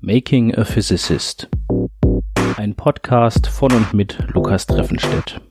Making a Physicist. Ein Podcast von und mit Lukas Treffenstedt.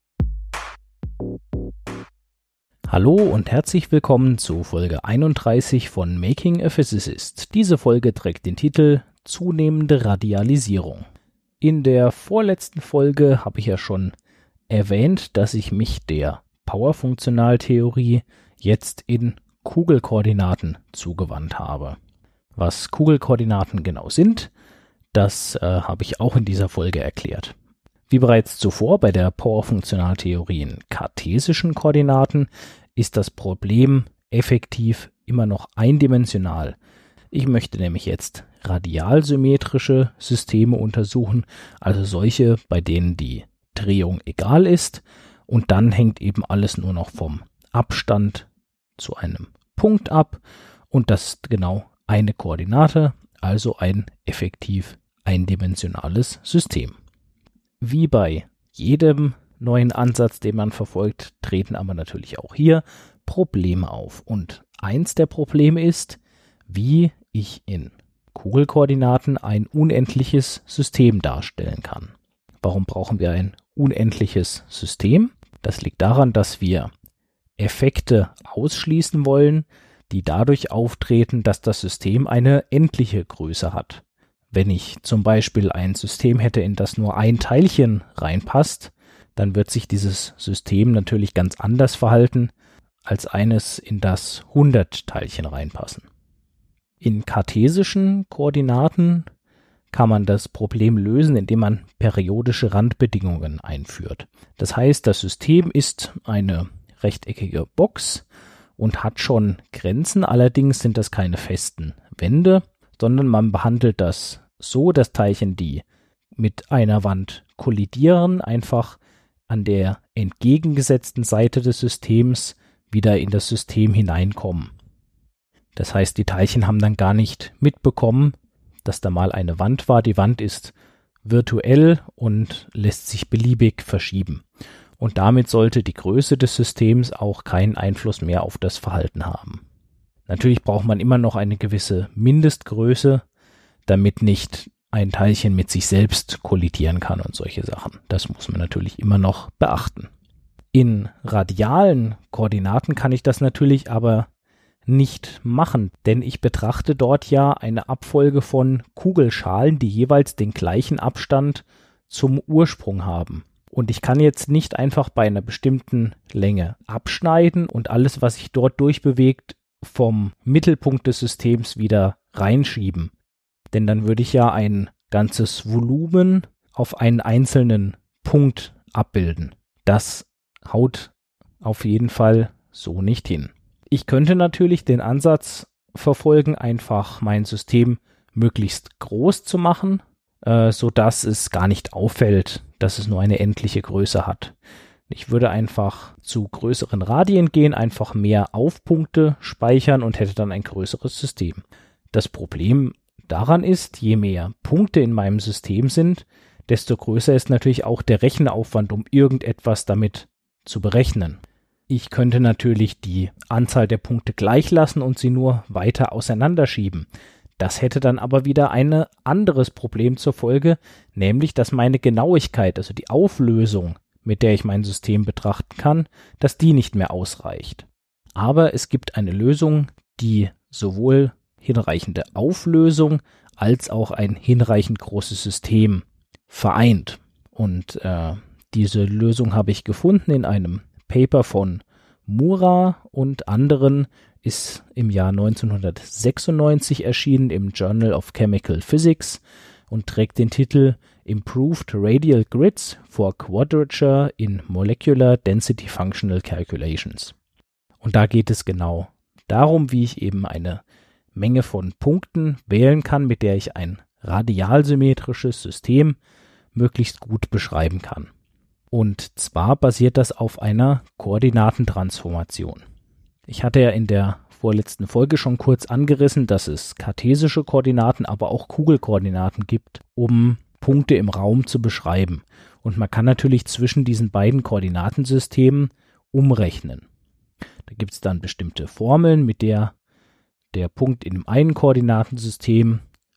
Hallo und herzlich willkommen zu Folge 31 von Making a Physicist. Diese Folge trägt den Titel Zunehmende Radialisierung. In der vorletzten Folge habe ich ja schon erwähnt, dass ich mich der Powerfunktionaltheorie jetzt in Kugelkoordinaten zugewandt habe. Was Kugelkoordinaten genau sind, das habe ich auch in dieser Folge erklärt. Wie bereits zuvor bei der Powerfunktionaltheorie in kartesischen Koordinaten ist das Problem effektiv immer noch eindimensional. Ich möchte nämlich jetzt radialsymmetrische Systeme untersuchen, also solche, bei denen die Drehung egal ist und dann hängt eben alles nur noch vom Abstand zu einem Punkt ab und das ist genau eine Koordinate, also ein effektiv eindimensionales System. Wie bei jedem neuen Ansatz, den man verfolgt, treten aber natürlich auch hier Probleme auf. Und eins der Probleme ist, wie ich in Kugelkoordinaten ein unendliches System darstellen kann. Warum brauchen wir ein unendliches System? Das liegt daran, dass wir Effekte ausschließen wollen, die dadurch auftreten, dass das System eine endliche Größe hat. Wenn ich zum Beispiel ein System hätte, in das nur ein Teilchen reinpasst, dann wird sich dieses System natürlich ganz anders verhalten, als eines, in das 100 Teilchen reinpassen. In kartesischen Koordinaten kann man das Problem lösen, indem man periodische Randbedingungen einführt. Das heißt, das System ist eine rechteckige Box und hat schon Grenzen, allerdings sind das keine festen Wände, sondern man behandelt das so, dass Teilchen, die mit einer Wand kollidieren, einfach an der entgegengesetzten Seite des Systems wieder in das System hineinkommen. Das heißt, die Teilchen haben dann gar nicht mitbekommen, dass da mal eine Wand war. Die Wand ist virtuell und lässt sich beliebig verschieben. Und damit sollte die Größe des Systems auch keinen Einfluss mehr auf das Verhalten haben. Natürlich braucht man immer noch eine gewisse Mindestgröße, damit nicht ein Teilchen mit sich selbst kollidieren kann und solche Sachen. Das muss man natürlich immer noch beachten. In radialen Koordinaten kann ich das natürlich aber nicht machen, denn ich betrachte dort ja eine Abfolge von Kugelschalen, die jeweils den gleichen Abstand zum Ursprung haben. Und ich kann jetzt nicht einfach bei einer bestimmten Länge abschneiden und alles, was sich dort durchbewegt, vom Mittelpunkt des Systems wieder reinschieben. Denn dann würde ich ja ein ganzes Volumen auf einen einzelnen Punkt abbilden. Das haut auf jeden Fall so nicht hin. Ich könnte natürlich den Ansatz verfolgen, einfach mein System möglichst groß zu machen, sodass es gar nicht auffällt, dass es nur eine endliche Größe hat. Ich würde einfach zu größeren Radien gehen, einfach mehr Aufpunkte speichern und hätte dann ein größeres System. Das Problem daran ist, je mehr Punkte in meinem System sind, desto größer ist natürlich auch der Rechenaufwand, um irgendetwas damit zu berechnen. Ich könnte natürlich die Anzahl der Punkte gleich lassen und sie nur weiter auseinanderschieben. Das hätte dann aber wieder ein anderes Problem zur Folge, nämlich, dass meine Genauigkeit, also die Auflösung, mit der ich mein System betrachten kann, dass die nicht mehr ausreicht. Aber es gibt eine Lösung, die sowohl hinreichende Auflösung als auch ein hinreichend großes System vereint. Und diese Lösung habe ich gefunden in einem Paper von Mura und anderen, ist im Jahr 1996 erschienen im Journal of Chemical Physics und trägt den Titel Improved Radial Grids for Quadrature in Molecular Density Functional Calculations. Und da geht es genau darum, wie ich eben eine Menge von Punkten wählen kann, mit der ich ein radialsymmetrisches System möglichst gut beschreiben kann. Und zwar basiert das auf einer Koordinatentransformation. Ich hatte ja in der vorletzten Folge schon kurz angerissen, dass es kartesische Koordinaten, aber auch Kugelkoordinaten gibt, um Punkte im Raum zu beschreiben. Und man kann natürlich zwischen diesen beiden Koordinatensystemen umrechnen. Da gibt es dann bestimmte Formeln, mit der der Punkt in dem einen Koordinatensystem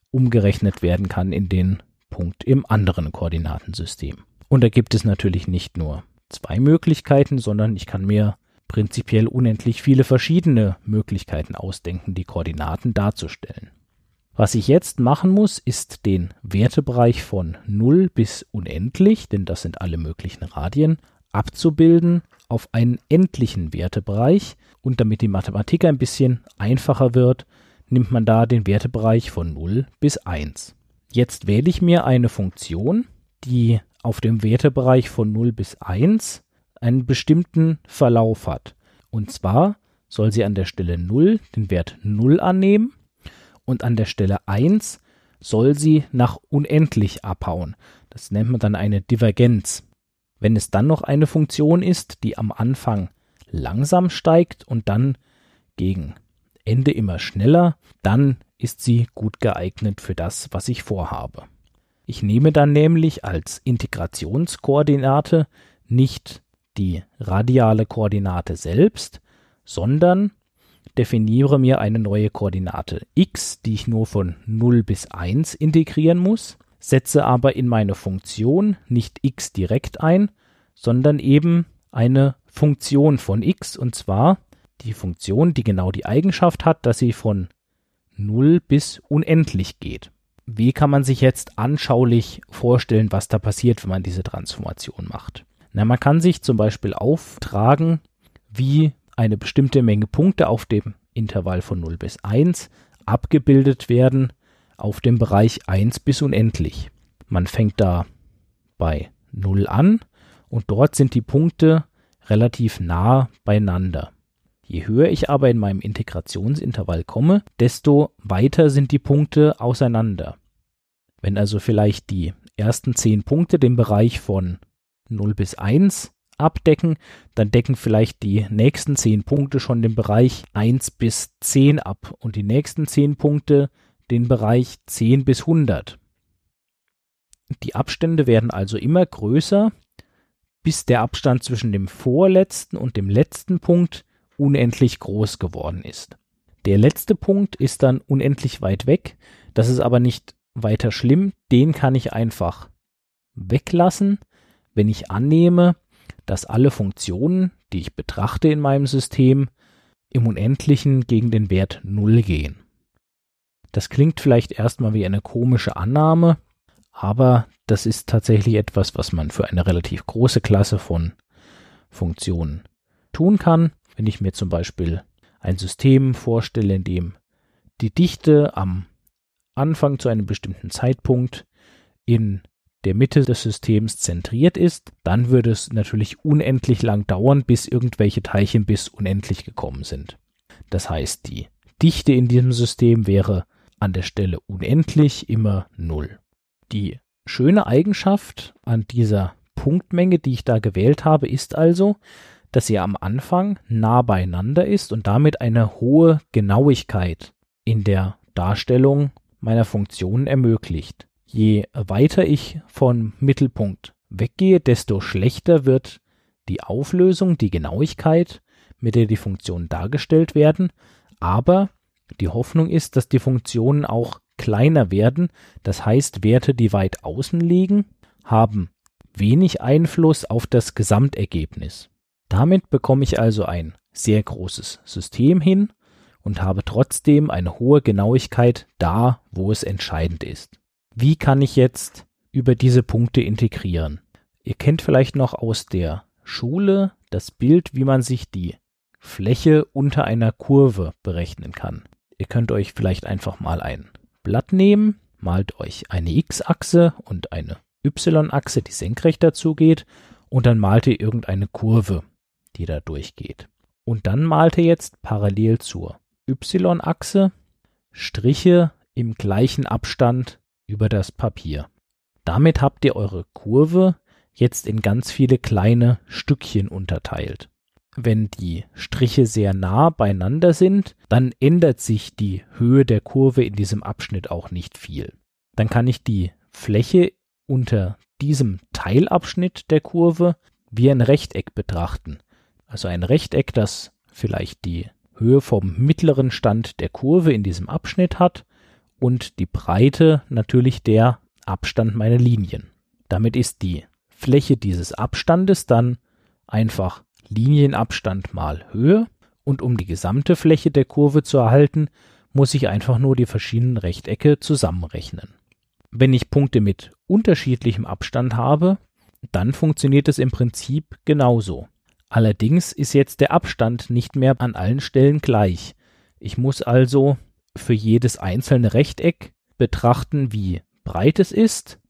umgerechnet werden kann in den Punkt im anderen Koordinatensystem. Und da gibt es natürlich nicht nur 2 Möglichkeiten, sondern ich kann mir prinzipiell unendlich viele verschiedene Möglichkeiten ausdenken, die Koordinaten darzustellen. Was ich jetzt machen muss, ist den Wertebereich von 0 bis unendlich, denn das sind alle möglichen Radien, abzubilden auf einen endlichen Wertebereich. Und damit die Mathematik ein bisschen einfacher wird, nimmt man da den Wertebereich von 0 bis 1. Jetzt wähle ich mir eine Funktion, die auf dem Wertebereich von 0 bis 1 einen bestimmten Verlauf hat. Und zwar soll sie an der Stelle 0 den Wert 0 annehmen und an der Stelle 1 soll sie nach unendlich abhauen. Das nennt man dann eine Divergenz. Wenn es dann noch eine Funktion ist, die am Anfang langsam steigt und dann gegen Ende immer schneller, dann ist sie gut geeignet für das, was ich vorhabe. Ich nehme dann nämlich als Integrationskoordinate nicht die radiale Koordinate selbst, sondern definiere mir eine neue Koordinate x, die ich nur von 0 bis 1 integrieren muss, setze aber in meine Funktion nicht x direkt ein, sondern eben eine Funktion von x, und zwar die Funktion, die genau die Eigenschaft hat, dass sie von 0 bis unendlich geht. Wie kann man sich jetzt anschaulich vorstellen, was da passiert, wenn man diese Transformation macht? Na, man kann sich zum Beispiel auftragen, wie eine bestimmte Menge Punkte auf dem Intervall von 0 bis 1 abgebildet werden auf dem Bereich 1 bis unendlich. Man fängt da bei 0 an und dort sind die Punkte relativ nah beieinander. Je höher ich aber in meinem Integrationsintervall komme, desto weiter sind die Punkte auseinander. Wenn also vielleicht die ersten 10 Punkte den Bereich von 0 bis 1 abdecken, dann decken vielleicht die nächsten 10 Punkte schon den Bereich 1 bis 10 ab und die nächsten 10 Punkte den Bereich 10 bis 100. Die Abstände werden also immer größer, bis der Abstand zwischen dem vorletzten und dem letzten Punkt unendlich groß geworden ist. Der letzte Punkt ist dann unendlich weit weg, das ist aber nicht weiter schlimm, den kann ich einfach weglassen, wenn ich annehme, dass alle Funktionen, die ich betrachte in meinem System, im Unendlichen gegen den Wert 0 gehen. Das klingt vielleicht erstmal wie eine komische Annahme, aber das ist tatsächlich etwas, was man für eine relativ große Klasse von Funktionen tun kann. Wenn ich mir zum Beispiel ein System vorstelle, in dem die Dichte am Anfang zu einem bestimmten Zeitpunkt in der Mitte des Systems zentriert ist, dann würde es natürlich unendlich lang dauern, bis irgendwelche Teilchen bis unendlich gekommen sind. Das heißt, die Dichte in diesem System wäre an der Stelle unendlich immer 0. Die schöne Eigenschaft an dieser Punktmenge, die ich da gewählt habe, ist also, dass sie am Anfang nah beieinander ist und damit eine hohe Genauigkeit in der Darstellung meiner Funktionen ermöglicht. Je weiter ich vom Mittelpunkt weggehe, desto schlechter wird die Auflösung, die Genauigkeit, mit der die Funktionen dargestellt werden, aber die Hoffnung ist, dass die Funktionen auch kleiner werden, das heißt, Werte, die weit außen liegen, haben wenig Einfluss auf das Gesamtergebnis. Damit bekomme ich also ein sehr großes System hin und habe trotzdem eine hohe Genauigkeit da, wo es entscheidend ist. Wie kann ich jetzt über diese Punkte integrieren? Ihr kennt vielleicht noch aus der Schule das Bild, wie man sich die Fläche unter einer Kurve berechnen kann. Ihr könnt euch vielleicht einfach mal ein Blatt nehmen, malt euch eine X-Achse und eine Y-Achse, die senkrecht dazu geht, und dann malt ihr irgendeine Kurve, die da durchgeht. Und dann malt ihr jetzt parallel zur Y-Achse Striche im gleichen Abstand über das Papier. Damit habt ihr eure Kurve jetzt in ganz viele kleine Stückchen unterteilt. Wenn die Striche sehr nah beieinander sind, dann ändert sich die Höhe der Kurve in diesem Abschnitt auch nicht viel. Dann kann ich die Fläche unter diesem Teilabschnitt der Kurve wie ein Rechteck betrachten. Also ein Rechteck, das vielleicht die Höhe vom mittleren Stand der Kurve in diesem Abschnitt hat und die Breite natürlich der Abstand meiner Linien. Damit ist die Fläche dieses Abstandes dann einfach Linienabstand mal Höhe und um die gesamte Fläche der Kurve zu erhalten, muss ich einfach nur die verschiedenen Rechtecke zusammenrechnen. Wenn ich Punkte mit unterschiedlichem Abstand habe, dann funktioniert es im Prinzip genauso. Allerdings ist jetzt der Abstand nicht mehr an allen Stellen gleich. Ich muss also für jedes einzelne Rechteck betrachten, wie breit es ist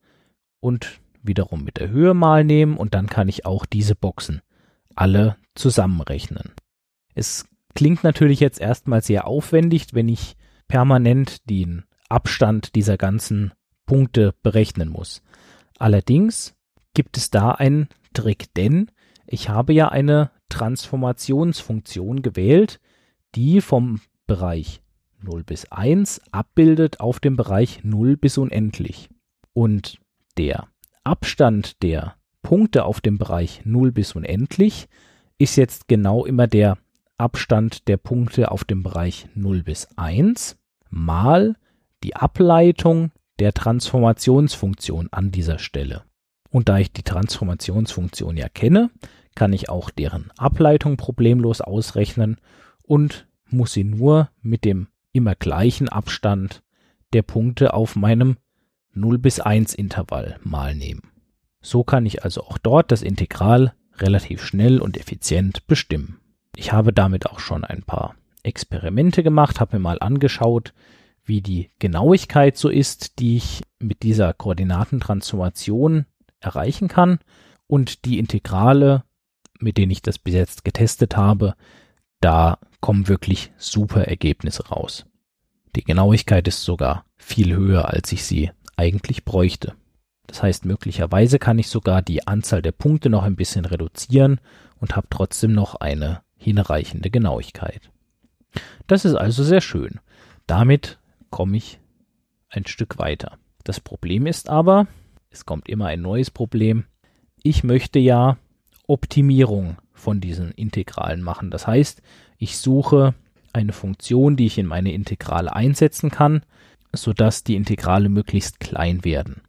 und wiederum mit der Höhe mal nehmen und dann kann ich auch diese Boxen alle zusammenrechnen. Es klingt natürlich jetzt erstmal sehr aufwendig, wenn ich permanent den Abstand dieser ganzen Punkte berechnen muss. Allerdings gibt es da einen Trick, denn ich habe ja eine Transformationsfunktion gewählt, die vom Bereich 0 bis 1 abbildet auf dem Bereich 0 bis unendlich. Und der Abstand der Punkte auf dem Bereich 0 bis unendlich ist jetzt genau immer der Abstand der Punkte auf dem Bereich 0 bis 1 mal die Ableitung der Transformationsfunktion an dieser Stelle. Und da ich die Transformationsfunktion ja kenne, kann ich auch deren Ableitung problemlos ausrechnen und muss sie nur mit dem immer gleichen Abstand der Punkte auf meinem 0 bis 1 Intervall mal nehmen. So kann ich also auch dort das Integral relativ schnell und effizient bestimmen. Ich habe damit auch schon ein paar Experimente gemacht, habe mir mal angeschaut, wie die Genauigkeit so ist, die ich mit dieser Koordinatentransformation erreichen kann, und die Integrale, mit denen ich das bis jetzt getestet habe, da kommen wirklich super Ergebnisse raus. Die Genauigkeit ist sogar viel höher, als ich sie eigentlich bräuchte. Das heißt, möglicherweise kann ich sogar die Anzahl der Punkte noch ein bisschen reduzieren und habe trotzdem noch eine hinreichende Genauigkeit. Das ist also sehr schön. Damit komme ich ein Stück weiter. Das Problem ist aber, es kommt immer ein neues Problem. Ich möchte ja Optimierung von diesen Integralen machen. Das heißt, ich suche eine Funktion, die ich in meine Integrale einsetzen kann, sodass die Integrale möglichst klein werden.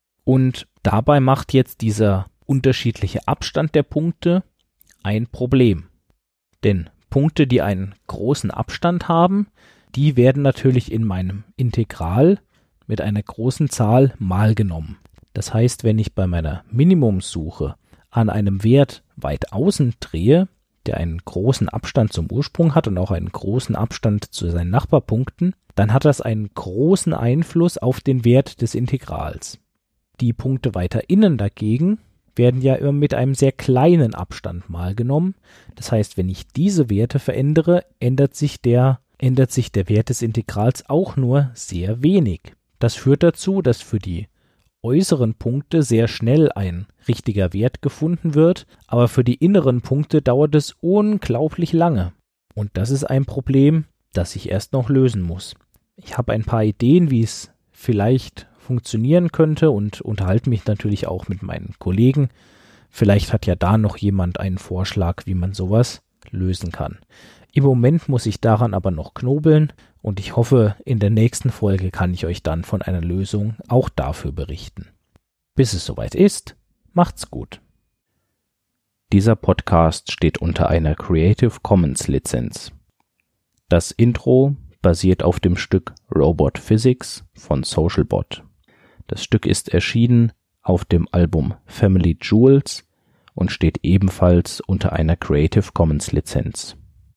Und dabei macht jetzt dieser unterschiedliche Abstand der Punkte ein Problem. Denn Punkte, die einen großen Abstand haben, die werden natürlich in meinem Integral mit einer großen Zahl mal genommen. Das heißt, wenn ich bei meiner Minimumssuche an einem Wert weit außen drehe, der einen großen Abstand zum Ursprung hat und auch einen großen Abstand zu seinen Nachbarpunkten, dann hat das einen großen Einfluss auf den Wert des Integrals. Die Punkte weiter innen dagegen werden ja immer mit einem sehr kleinen Abstand mal genommen. Das heißt, wenn ich diese Werte verändere, ändert sich der Wert des Integrals auch nur sehr wenig. Das führt dazu, dass für die äußeren Punkte sehr schnell ein richtiger Wert gefunden wird, aber für die inneren Punkte dauert es unglaublich lange. Und das ist ein Problem, das ich erst noch lösen muss. Ich habe ein paar Ideen, wie es vielleicht funktionieren könnte und unterhalte mich natürlich auch mit meinen Kollegen. Vielleicht hat ja da noch jemand einen Vorschlag, wie man sowas lösen kann. Im Moment muss ich daran aber noch knobeln und ich hoffe, in der nächsten Folge kann ich euch dann von einer Lösung auch dafür berichten. Bis es soweit ist, macht's gut. Dieser Podcast steht unter einer Creative Commons Lizenz. Das Intro basiert auf dem Stück Robot Physics von Socialbot. Das Stück ist erschienen auf dem Album Family Jewels und steht ebenfalls unter einer Creative Commons Lizenz.